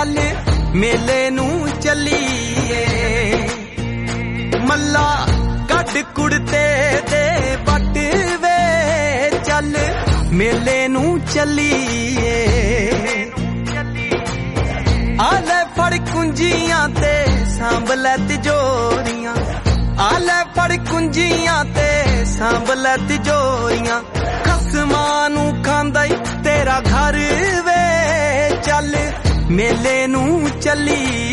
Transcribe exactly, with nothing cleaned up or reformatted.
चल मेले नू चलीए मल्ला कड कुड़ते दे बट वे चल मेले नू चलीए आले फड़ कुंजियां ते सांभले तिजोरियां आले फड़ कुंजियां ते सांभले तिजोरियां खसमां नू खांदा ई तेरा घर वे चल मेले नू चली